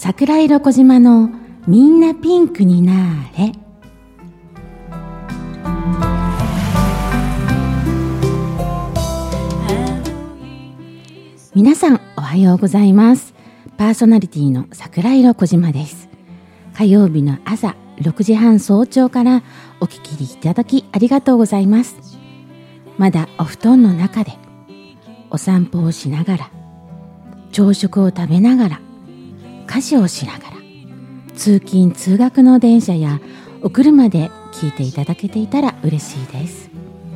桜色小島のみんなピンクになーれ。皆さんおはようございます。パーソナリティの桜色小島です。火曜日の朝6時半早朝からお聞きいただきありがとうございます。まだお布団の中でお散歩をしながら、朝食を食べながら、家事をしながら、通勤通学の電車やお車で聞いていただけていたら嬉しいです。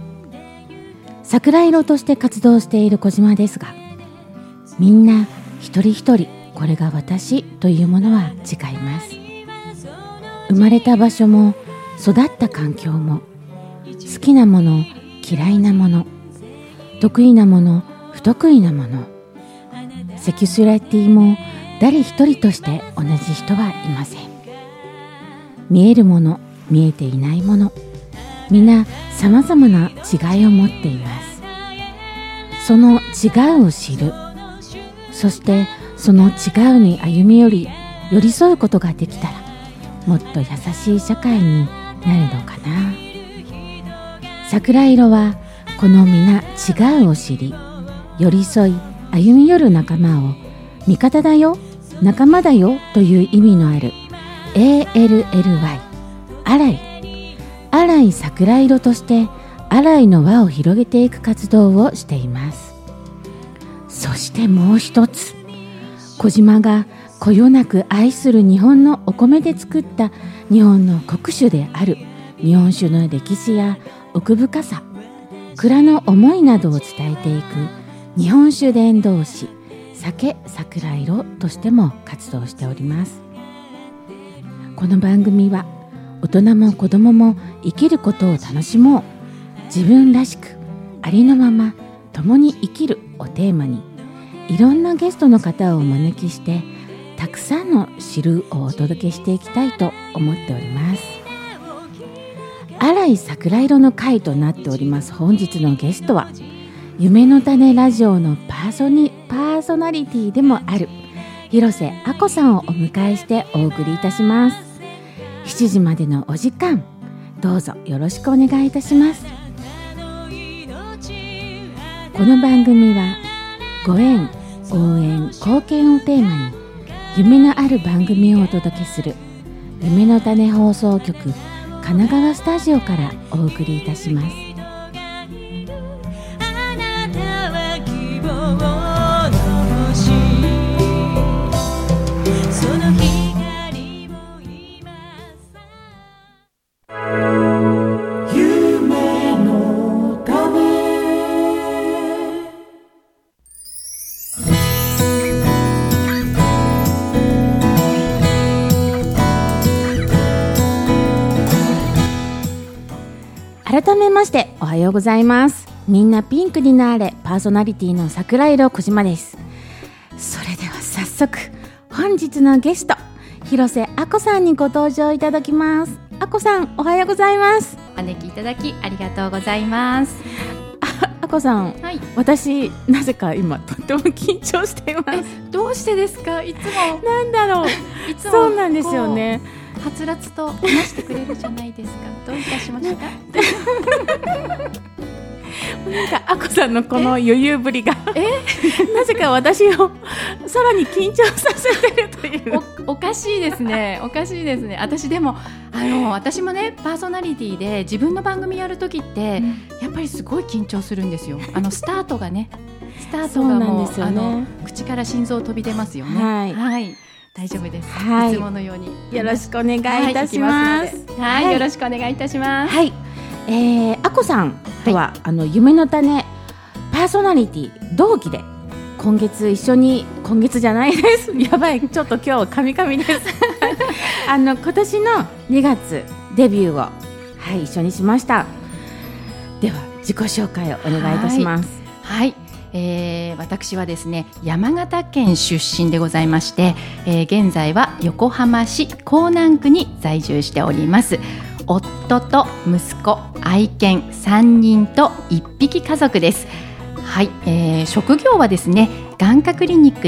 桜色として活動している小島ですが、みんな一人一人これが私というものは違います。生まれた場所も育った環境も、好きなもの嫌いなもの、得意なもの不得意なもの、セキュスラティも誰一人として同じ人はいません。見えるもの見えていないもの、皆様々な違いを持っています。その違うを知る、そしてその違うに歩み寄り寄り添うことができたら、もっと優しい社会になるのかな。桜色はこの皆違うを知り、寄り添い歩み寄る仲間を味方だよ、仲間だよという意味のある ALLY、 アライ桜色としてアライの輪を広げていく活動をしています。そしてもう一つ、小島がこよなく愛する日本のお米で作った日本の国酒である日本酒の歴史や奥深さ、蔵の思いなどを伝えていく日本酒伝道師酒桜色としても活動しております。この番組は大人も子供も生きることを楽しもう、自分らしくありのまま共に生きるをテーマに、いろんなゲストの方をお招きしてたくさんの知るをお届けしていきたいと思っております。アライ桜色の会となっております。本日のゲストは夢の種ラジオのパーソナリティでもある広瀬あこさんをお迎えしてお送りいたします。7時までのお時間、どうぞよろしくお願いいたします。この番組はご縁、応援、貢献をテーマに夢のある番組をお届けする夢の種放送局神奈川スタジオからお送りいたします。改めましておはようございます。みんなピンクになれ、パーソナリティの桜色小島です。それでは早速本日のゲスト広瀬あこさんにご登場いただきます。あこさんおはようございます。 お招きいただきありがとうございます。 あこさん、はい、私なぜか今とっても緊張しています。 どうしてですか？いつもなんだろういつもそうなんですよね。 はつらつと話してくれるじゃないですか。どういたしましたか？ なんかあこさんのこの余裕ぶりがなぜか私をさらに緊張させてるという。 おかしいですね。おかしいですね。私でも私もねパーソナリティで自分の番組やるときって、やっぱりすごい緊張するんですよ。スタートがね、もう口から心臓飛び出ますよね。 はい、 はい、大丈夫です、 はい、 いつものようによろしくお願いいたします。 はい、はい、よろしくお願いいたします。 はい、あこさんとは、夢の種パーソナリティ同期で今月一緒に、今月じゃないですやばい、ちょっと今日カミカミです今年の2月デビューを、はい、一緒にしました。では自己紹介をお願いいたします。 はい、私はですね山形県出身でございまして、現在は横浜市港南区に在住しております。夫と息子、愛犬3人と1匹家族です。はい、職業はですね眼科クリニックで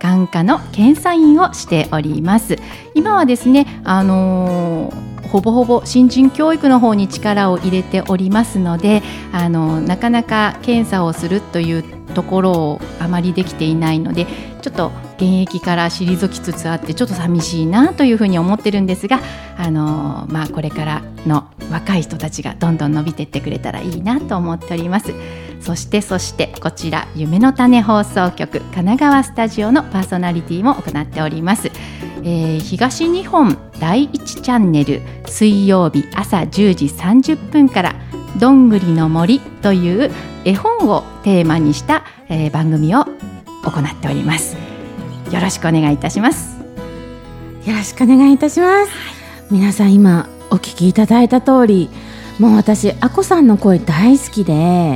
眼科の検査員をしております。今はですね、ほぼほぼ新人教育の方に力を入れておりますので、なかなか検査をするというところをあまりできていないので、ちょっと現役から退きつつあってちょっと寂しいなというふうに思ってるんですが、これからの若い人たちがどんどん伸びていってくれたらいいなと思っております。そしてこちら夢の種放送局神奈川スタジオのパーソナリティも行っております。東日本第1チャンネル水曜日朝10時30分からどんぐりの森という絵本をテーマにした、番組を行っております。よろしくお願いいたします。 よろしくお願いいたします。皆さん今お聞きいただいた通り、もう私あこさんの声大好きで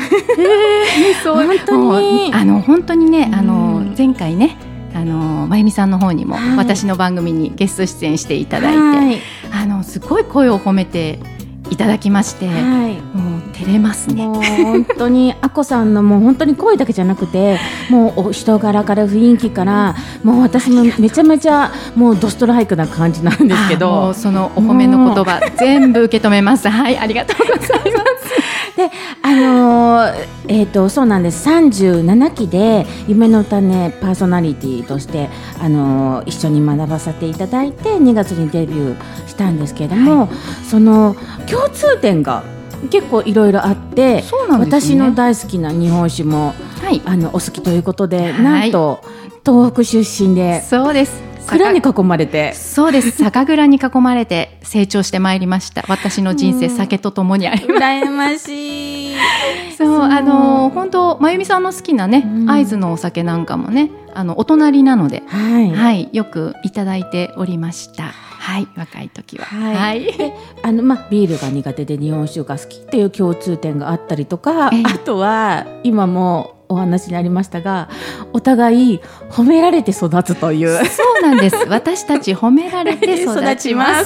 本当にね、前回ね、まゆみさんの方にも私の番組にゲスト出演していただいて、すごい声を褒めていただきまして、もう照れますね。 もう本当にあこさんのもう本当に声だけじゃなくて、もうお人柄から雰囲気からもう私もめちゃめちゃもうドストライクな感じなんですけど、 もうそのお褒めの言葉全部受け止めます。はい、ありがとうございます。 で、そうなんです。37期で夢の種パーソナリティとして、一緒に学ばせていただいて2月にデビューしたんですけれども、その共通点が結構いろいろあって、 そうなんですね、 私の大好きな日本酒も、お好きということで、なんと東北出身で、 そうです、 蔵に囲まれて、 そうです、酒蔵に囲まれて成長してまいりました。私の人生、酒とともにあります。 羨ましい。 そう本当まゆみさんの好きなね、会津のお酒なんかもね、お隣なので、よくいただいておりました。はい、若い時は。 でビールが苦手で日本酒が好きっていう共通点があったりとか、あとは今もお話にありましたが、お互い褒められて育つという。 そうなんです。私たち褒められて育ちます。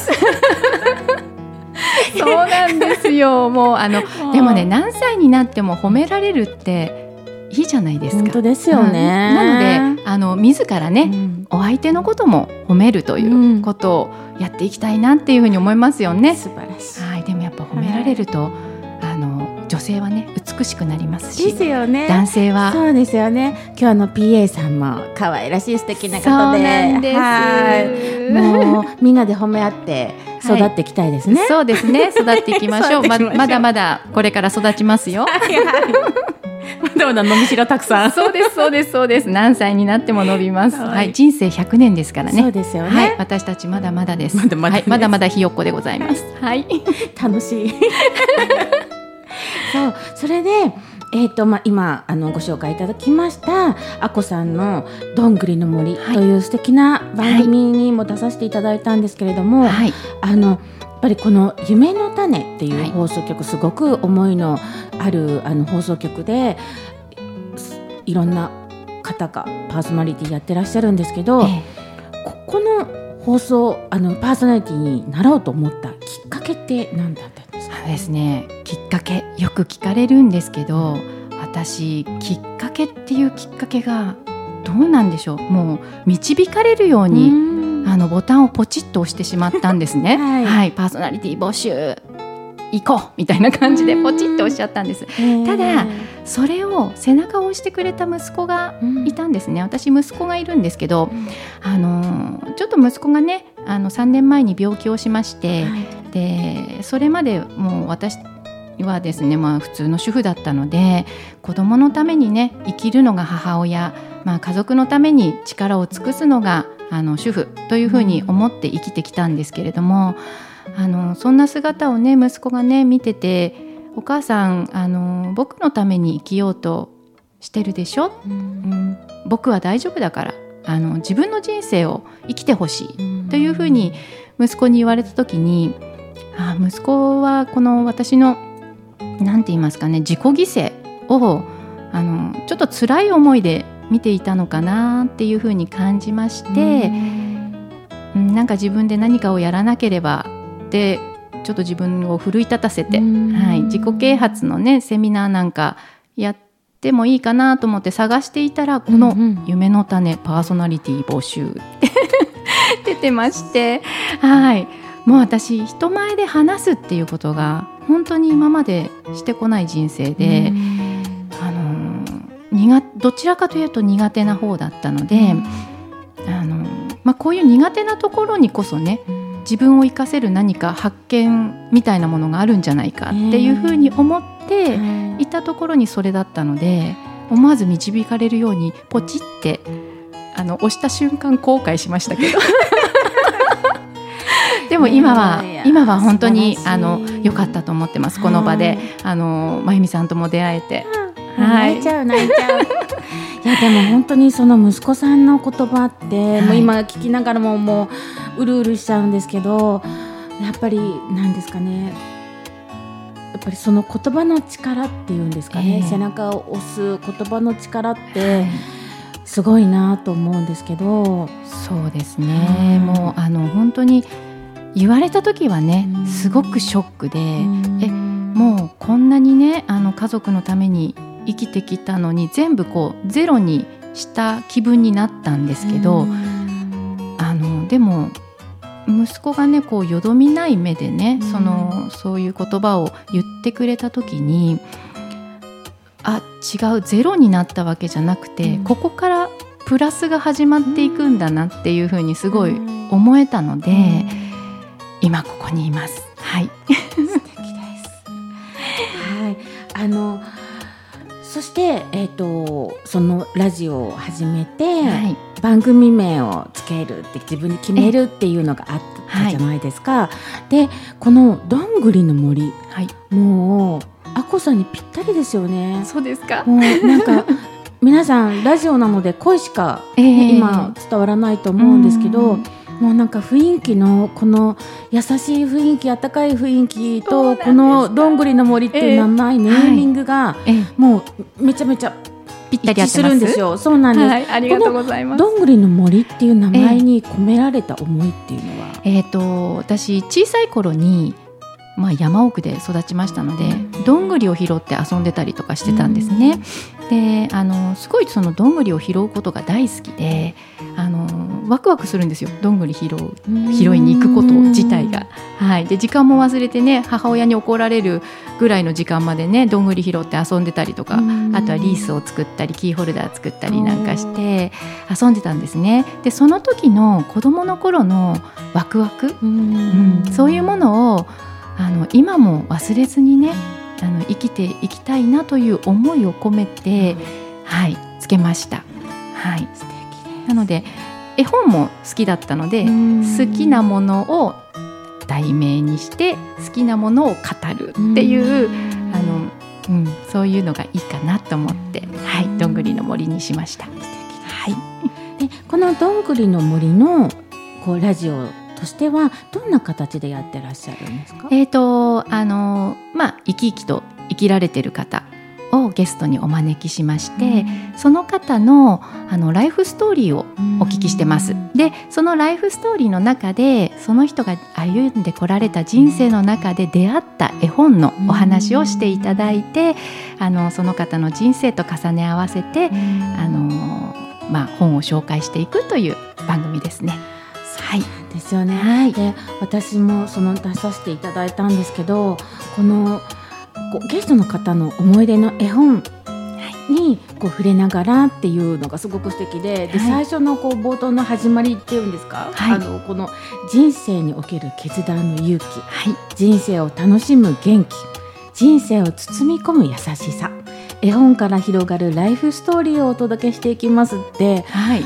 そうなんですよ。もうでもね、何歳になっても褒められるっていいじゃないですか。 本当ですよね。 なので自らね、お相手のことも褒めるということをやっていきたいなっていうふうに思いますよね。 素晴らしい。 はい、でもやっぱ褒められると、女性はね美しくなりますし、 ですよね、 男性はそうですよね。今日PA さんも可愛らしい素敵な方で、 そうなんです。 もうみんなで褒め合って育っていきたいですね。 そうですね、育っていきましょう。まだまだこれから育ちますよ。 まだまだ伸びしろたくさん。 そうです。何歳になっても伸びます。人生100年ですからね。 そうですよね。 私たちまだまだです。 まだまだひよっこでございます。はい。 楽しい。それで、今ご紹介いただきましたあこさんのどんぐりの森という素敵な番組にも出させていただいたんですけれども、やっぱりこの夢の種っていう放送局、すごく思いのある放送局で、いろんな方がパーソナリティやってらっしゃるんですけど、この放送パーソナリティになろうと思ったきっかけって何だったんですか？ そうですね、きっかけよく聞かれるんですけど、私きっかけっていうきっかけがどうなんでしょう。もう導かれるようにボタンをポチッと押してしまったんですね。パーソナリティ募集行こうみたいな感じでポチッと押しちゃったんです。ただそれを背中を押してくれた息子がいたんですね。私息子がいるんですけど、ちょっと息子がね3年前に病気をしまして、でそれまでもう私はですね、普通の主婦だったので、子供のためにね生きるのが母親、家族のために力を尽くすのが主婦というふうに思って生きてきたんですけれども、そんな姿をね息子がね見てて、お母さん僕のために生きようとしてるでしょ、僕は大丈夫だから自分の人生を生きてほしいというふうに息子に言われた時に、息子はこの私のなんて言いますかね、自己犠牲をちょっと辛い思いで見ていたのかなっていうふうに感じまして、なんか自分で何かをやらなければってちょっと自分を奮い立たせて、自己啓発のねセミナーなんかやってもいいかなと思って探していたら、この夢の種パーソナリティ募集出てまして、はい、もう私人前で話すっていうことが本当に今までしてこない人生で、どちらかというと苦手な方だったので、こういう苦手なところにこそね、自分を生かせる何か発見みたいなものがあるんじゃないかっていうふうに思っていたところにそれだったので、思わず導かれるようにポチって押した瞬間後悔しましたけどでも今は本当に良かったと思ってます。この場で真由美さんとも出会えて、 泣いちゃういやでも本当にその息子さんの言葉って、もう今聞きながらもううるうるしちゃうんですけど、やっぱりなんですかね、やっぱりその言葉の力っていうんですかね、背中を押す言葉の力ってすごいなと思うんですけど、 そうですね、もう本当に言われた時はね、すごくショックで、もうこんなにね家族のために生きてきたのに全部こうゼロにした気分になったんですけど、でも息子がねこうよどみない目でね、そういう言葉を言ってくれた時に、違う、ゼロになったわけじゃなくて、ここからプラスが始まっていくんだなっていうふうにすごい思えたので、今ここにいます。はい、素敵です。 はい、そして、そのラジオを始めて、番組名をつけるって自分で決めるっていうのがあったじゃないですか。でこのどんぐりの森、もうあこさんにぴったりですよね。 そうですか。 もうなんか皆さんラジオなので声しか、今伝わらないと思うんですけど、もうなんか雰囲気のこの優しい雰囲気、温かい雰囲気とこのどんぐりの森っていう名前、ネーミングがもうめちゃめちゃぴったり合ってます。 するんですよ。そうなんです、 ありがとうございます。 このどんぐりの森っていう名前に込められた思いっていうのは、 私小さい頃に山奥で育ちましたので、どんぐりを拾って遊んでたりとかしてたんですね。ですごいそのどんぐりを拾うことが大好きで、ワクワクするんですよ、どんぐり拾いに行くこと自体が。で時間も忘れてね、母親に怒られるぐらいの時間までね、どんぐり拾って遊んでたりとか、あとはリースを作ったりキーホルダー作ったりなんかして遊んでたんですね。でその時の子供の頃のワクワク、そういうものを今も忘れずにね、生きていきたいなという思いを込めて、つけました。素敵です。なので絵本も好きだったので、好きなものを題名にして好きなものを語るっていうそういうのがいいかなと思って、どんぐりの森にしました。でこのどんぐりの森のラジオとしてはどんな形でやってらっしゃるんですか？ 生き生きと生きられてる方をゲストにお招きしまして、その方のライフストーリーをお聞きしてます。でそのライフストーリーの中で、その人が歩んでこられた人生の中で出会った絵本のお話をしていただいて、その方の人生と重ね合わせて本を紹介していくという番組ですね。 ですよね。で私も出させていただいたんですけど、このゲストの方の思い出の絵本に触れながらっていうのがすごく素敵で、最初の冒頭の始まりっていうんですか、この人生における決断の勇気、人生を楽しむ元気、人生を包み込む優しさ、絵本から広がるライフストーリーをお届けしていきますって、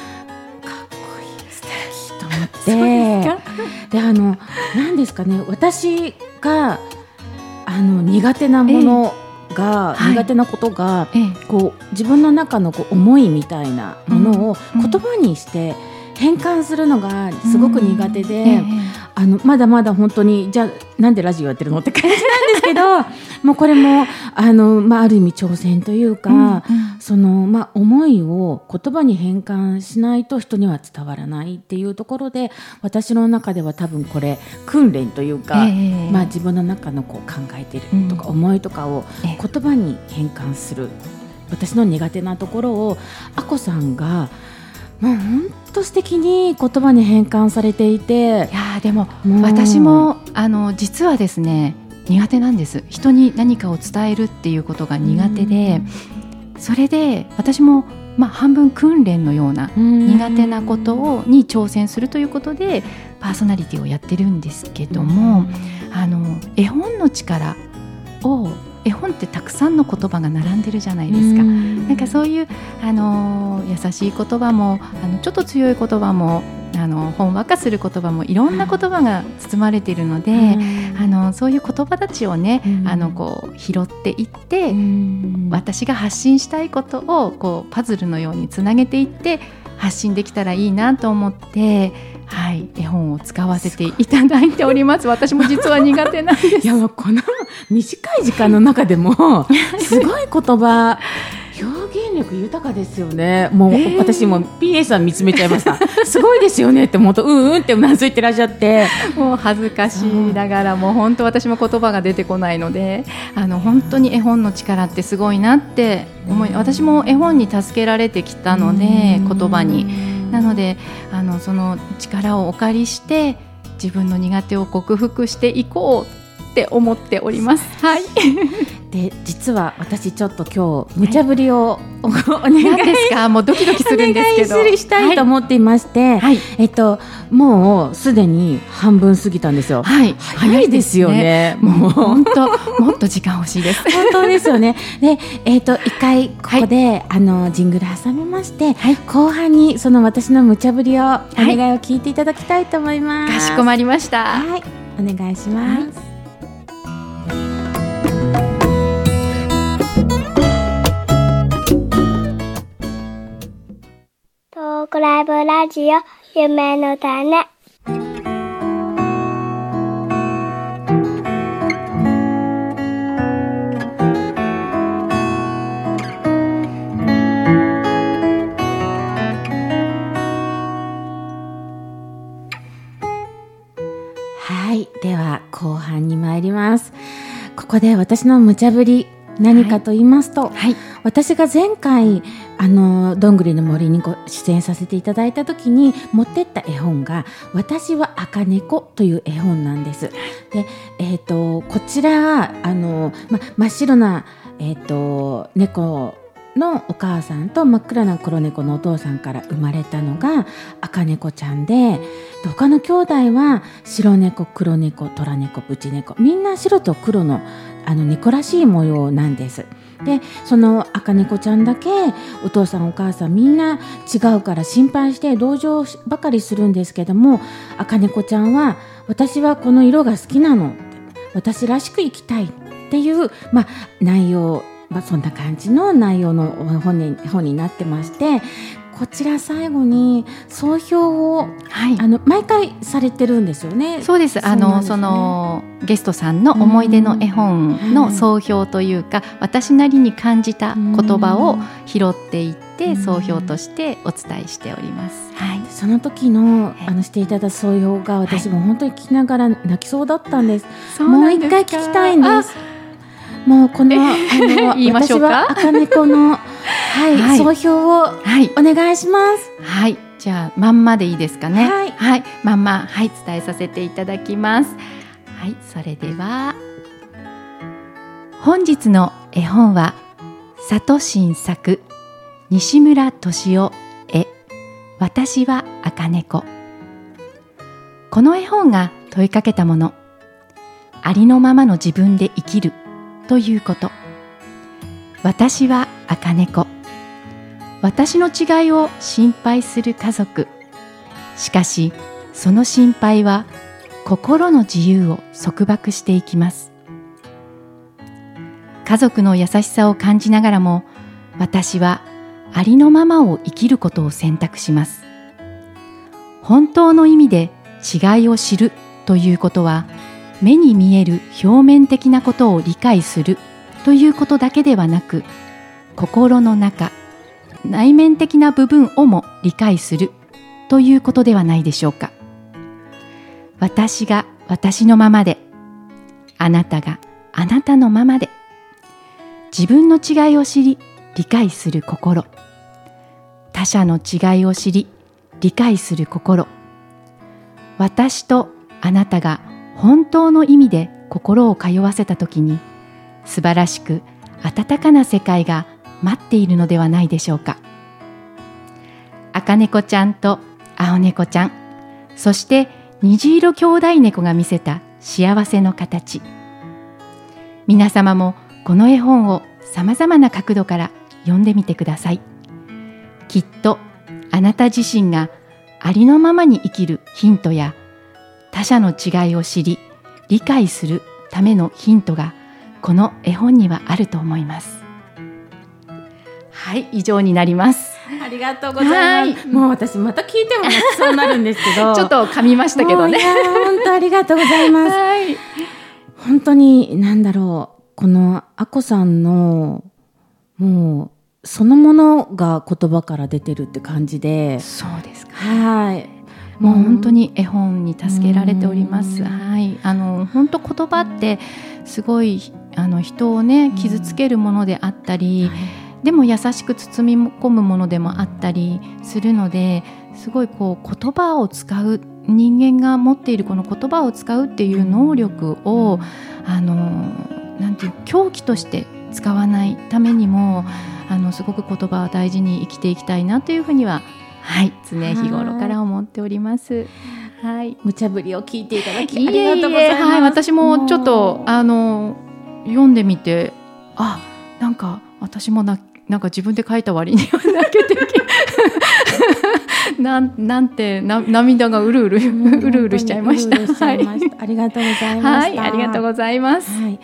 で何ですかね、私が苦手なものが、苦手なことが、自分の中の思いみたいなものを言葉にして変換するのがすごく苦手で、まだまだ本当にじゃあなんでラジオやってるのって感じなんですけどもうこれもある意味挑戦というか、思いを言葉に変換しないと人には伝わらないっていうところで、私の中では多分これ訓練というか、自分の中の考えているとか思いとかを言葉に変換するっ私の苦手なところをあこさんがもう本当素敵に言葉に変換されていて、 いやでも私も実はですね苦手なんです。人に何かを伝えるっていうことが苦手で、それで私も半分訓練のような苦手なことに挑戦するということでパーソナリティをやってるんですけども、絵本の力を、絵本ってたくさんの言葉が並んでるじゃないですか。なんかそういう優しい言葉もちょっと強い言葉もほんわかする言葉もいろんな言葉が包まれているので、そういう言葉たちをね、こう拾っていって、私が発信したいことをこうパズルのようにつなげていって発信できたらいいなと思って、絵本を使わせていただいております。私も実は苦手なんです。 いやこの短い時間の中でもすごい言葉表現力豊かですよね。もう、私も PA さん見つめちゃいましたすごいですよねってもっとってうなずいてらっしゃって、 もう恥ずかしいながらも本当私も言葉が出てこないので、本当に絵本の力ってすごいなって思い、私も絵本に助けられてきたので、言葉になのでその力をお借りして自分の苦手を克服していこうって思っております。 で実は私ちょっと今日無茶ぶりを、お願いですか。もうドキドキするんですけど、 お願いしたいと思っていまして、もうすでに半分過ぎたんですよ。早いですよね。もう本当もっと時間欲しいです本当ですよね。で、一回ここで、ジングル挟みまして、後半にその私の無茶ぶりをお願いを聞いていただきたいと思います。 かしこまりました。 お願いします。 トークライブラジオ夢の種。 では後半に参ります。ここで私の無茶ぶり何かと言いますと、私が前回どんぐりの森に出演させていただいた時に持ってった絵本が私は赤猫という絵本なんです。で、こちら真っ白な、猫のお母さんと真っ暗な黒猫のお父さんから生まれたのが赤猫ちゃんで、他の兄弟は白猫、黒猫、虎猫、ブチ猫、みんな白と黒の猫らしい模様なんです。でその赤猫ちゃんだけお父さんお母さんみんな違うから心配して同情ばかりするんですけども、赤猫ちゃんは私はこの色が好きなの、私らしく生きたいっていう、内容、そんな感じの内容の本になってまして、こちら最後に総評を、毎回されてるんですよね。 そうです。そのゲストさんの思い出の絵本の総評というか、私なりに感じた言葉を拾っていって総評としてお伝えしております。 その時のしていただいた総評が私も本当に聞きながら泣きそうだったんです。もう一回聞きたいんです。もうこの言いましょうか。 私は赤猫の総評をお願いします。 じゃあまんまでいいですかね。まんま伝えさせていただきます。それでは本日の絵本は佐藤新作西村俊夫絵私は赤猫。この絵本が問いかけたもの、ありのままの自分で生きるということ。私は赤猫。私の違いを心配する家族。しかしその心配は心の自由を束縛していきます。家族の優しさを感じながらも、私はありのままを生きることを選択します。本当の意味で違いを知るということは、目に見える表面的なことを理解するということだけではなく、心の中、内面的な部分をも理解するということではないでしょうか。私が私のままで、あなたがあなたのままで、自分の違いを知り、 理解する心。他者の違いを知り理解する心。私とあなたが本当の意味で心を通わせたときに、素晴らしく温かな世界が待っているのではないでしょうか。赤猫ちゃんと青猫ちゃん、そして虹色兄弟猫が見せた幸せの形。皆様もこの絵本をさまざまな角度から読んでみてください。きっとあなた自身がありのままに生きるヒントや、他者の違いを知り理解するためのヒントがこの絵本にはあると思います。はい、以上になります。 ありがとうございます。もう私また聞いても泣きそうになるんですけどちょっと噛みましたけどね。 本当ありがとうございます。 はい、 本当にこのあこさんのもうそのものが言葉から出てるって感じで。 そうですか。 はい。 もう本当に絵本に助けられております。はい、本当言葉ってすごい人をね傷つけるものであったり、でも優しく包み込むものでもあったりするので、すごいこう言葉を使う、人間が持っているこの言葉を使うっていう能力をなんていう凶器として使わないためにもすごく言葉を大事に生きていきたいなというふうには、はい、常日頃から思っております。はい、 無茶ぶりを聞いていただきありがとうございます。 はい、私もちょっと読んでみて、なんか私もなんか自分で書いた割には泣けてなんて涙がうるうるしちゃいました。 ありがとうございました。 はい、ありがとうございます。 はい、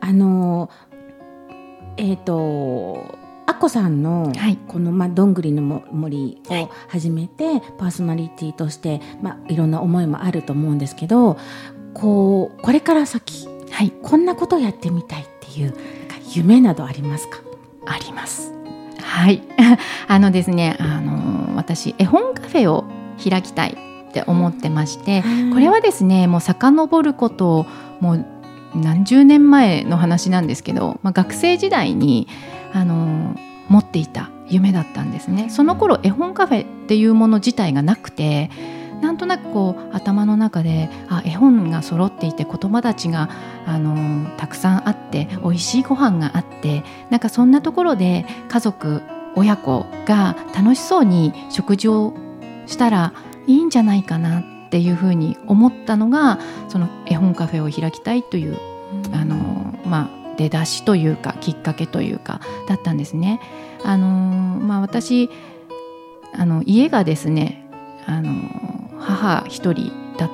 あこさんのこの、どんぐりの森を始めて、パーソナリティとして、いろんな思いもあると思うんですけど、これから先、こんなことをやってみたいっていう夢などありますか？ あります。はい、ですね、私絵本カフェを開きたいって思ってまして、これはですねもう遡ることもう何十年前の話なんですけど、学生時代に持っていた夢だったんですね。その頃絵本カフェっていうもの自体がなくて、なんとなく頭の中で絵本が揃っていて、子供たちがたくさんあって、美味しいご飯があって、なんかそんなところで家族親子が楽しそうに食事をしたらいいんじゃないかなっていうふうに思ったのが、その絵本カフェを開きたいという、出だしというかきっかけというかだったんですね。私家がですね母一人だった、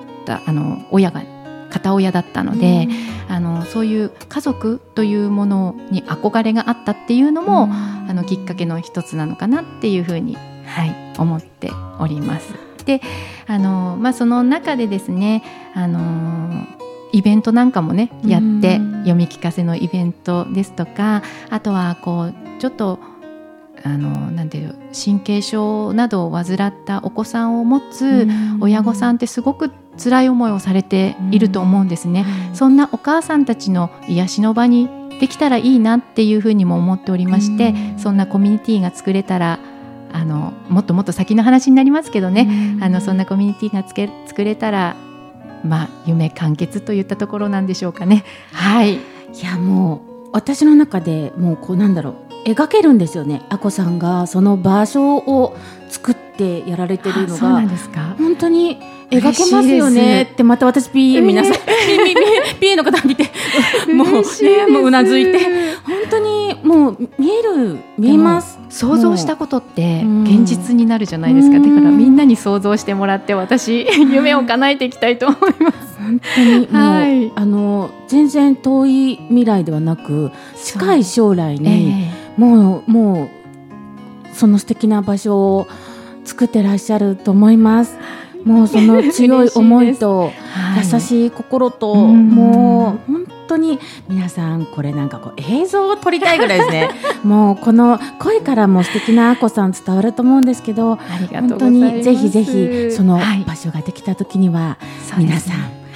親が片親だったので、そういう家族というものに憧れがあったっていうのも、きっかけの一つなのかなっていうふうに、思っております。で、その中でですね、イベントなんかもねやって、読み聞かせのイベントですとか、あとはちょっとなんていう神経症などを患ったお子さんを持つ親御さんってすごく辛い思いをされていると思うんですね。そんなお母さんたちの癒しの場にできたらいいなっていうふうにも思っておりまして、そんなコミュニティが作れたら、もっともっと先の話になりますけどね、そんなコミュニティが作れたら、夢完結といったところなんでしょうかね。はい。 いや、もう私の中でもう描けるんですよね。あこさんがその場所を作ってやられてるのが、 そうなんですか。 本当に描けますよねって、また私 PA 皆さん、PA の方見てもううなずいて、本当にもう見えます。 想像したことって現実になるじゃないですか。だからみんなに想像してもらって、私夢を叶えていきたいと思います。 本当にもう、全然遠い未来ではなく、近い将来にもうその素敵な場所を作ってらっしゃると思います。もうその強い思いと優しい心と、もう本当に皆さん、これなんか映像を撮りたいぐらいですね。もうこの声からも素敵なあこさん伝わると思うんですけど、本当にぜひぜひその場所ができた時には、皆さん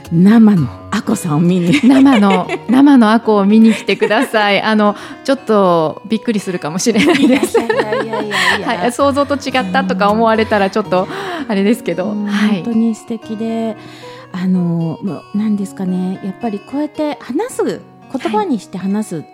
生のあこさんを見に生のあこを見に来てください。ちょっとびっくりするかもしれないです。はい、想像と違ったとか思われたらちょっとあれですけど、 本当に素敵で、何ですかね、やっぱりこうやって話す、言葉にして話すって、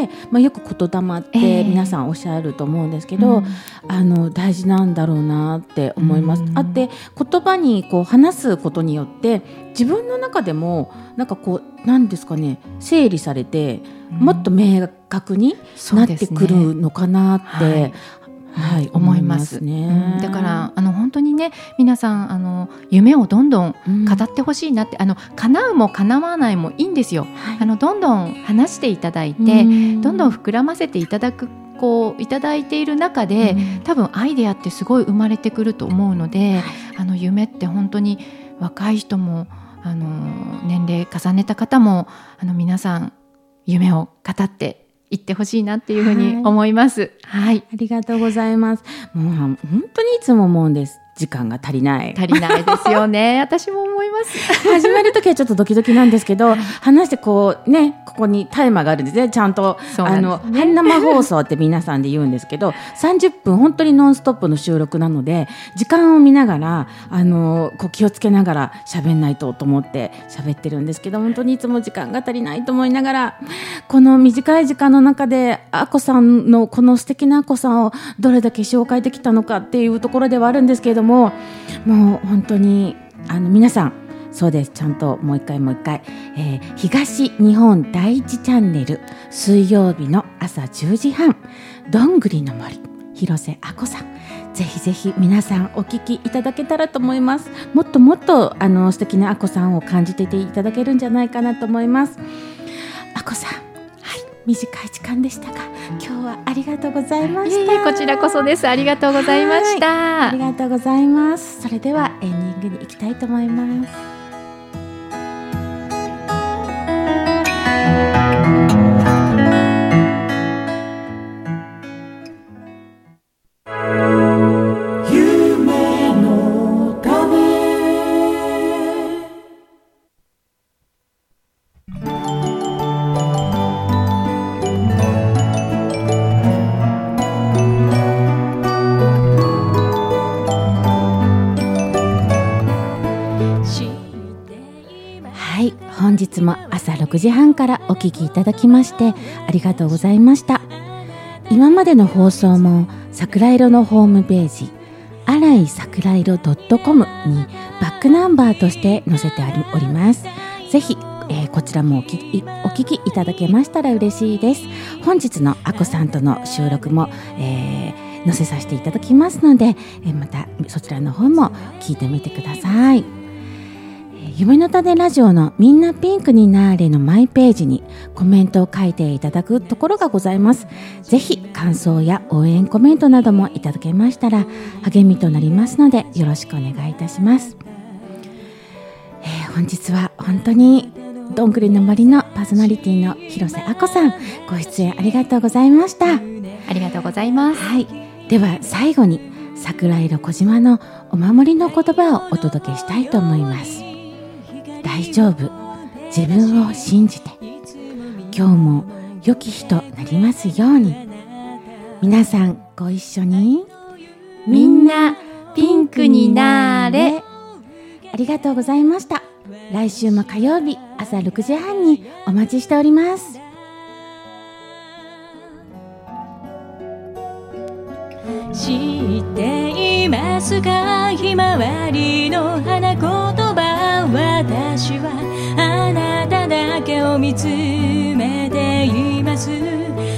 よく言霊って皆さんおっしゃると思うんですけど、大事なんだろうなって思います。言葉にこう話すことによって自分の中でもなんかこう何ですかね、整理されてもっと明確になってくるのかなって思いますね。 だから本当にね、皆さん夢をどんどん語ってほしいなって、叶うも叶わないもいいんですよ。どんどん話していただいて、どんどん膨らませていただいている中で、多分アイデアってすごい生まれてくると思うので、夢って本当に若い人も年齢重ねた方も皆さん夢を語って言ってほしいなっていうふうに思います。はい、 ありがとうございます。もう本当にいつも思うんです。時間が足りないですよね。私も思います。 始めるときはちょっとドキドキなんですけど、話してこうね、ここにタイマーがあるんですね。ちゃんと生放送って皆さんで言うんですけど、30分本当にノンストップの収録なので、時間を見ながらこう気をつけながら喋んないと思って喋ってるんですけど、本当にいつも時間が足りないと思いながら、この短い時間の中であこさんのこの素敵なあこさんをどれだけ紹介できたのかっていうところではあるんですけれども、もう本当に皆さん、そうです、ちゃんともう一回、東日本第一チャンネル水曜日の朝10時半、どんぐりの森、広瀬あこさん、ぜひぜひ皆さんお聞きいただけたらと思います。もっともっと素敵なあこさんを感じていただけるんじゃないかなと思います。あこさん、短い時間でしたが、今日はありがとうございました。 こちらこそです。ありがとうございました。 ありがとうございます。それではエンディングに行きたいと思います。本日も朝6時半からお聞きいただきましてありがとうございました。今までの放送も桜色のホームページ新井桜色 .com にバックナンバーとして載せております。ぜひ、こちらもお聞きいただけましたら嬉しいです。本日のあこさんとの収録も、載せさせていただきますので、またそちらの方も聞いてみてください。夢の種ラジオのみんなピンクになーれのマイページにコメントを書いていただくところがございます。ぜひ感想や応援コメントなどもいただけましたら励みとなりますのでよろしくお願いいたします。本日は本当にどんぐりの森のパーソナリティの広瀬あこさん、ご出演ありがとうございました。 ありがとうございます。 はい、では最後に桜色小島のお守りの言葉をお届けしたいと思います。大丈夫、自分を信じて、今日も良き日となりますように。皆さんご一緒に、 みんなピンクになーれ。 ありがとうございました。来週も火曜日朝6時半にお待ちしております。 知っていますか、ひまわりの花言葉、私はあなただけを見つめています。